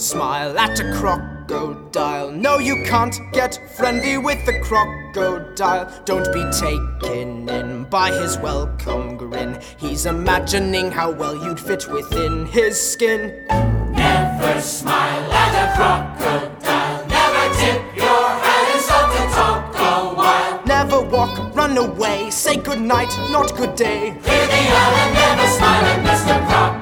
smile at a crocodile. No, you can't get friendly with the crocodile. Don't be taken in by his welcome grin. He's imagining how well you'd fit within his skin. Never smile at a crocodile. Never tip your hat and stop to talk a while. Never walk, run away, say good night, not good day. Clear the aisle and never smile at Mr. Crocodile.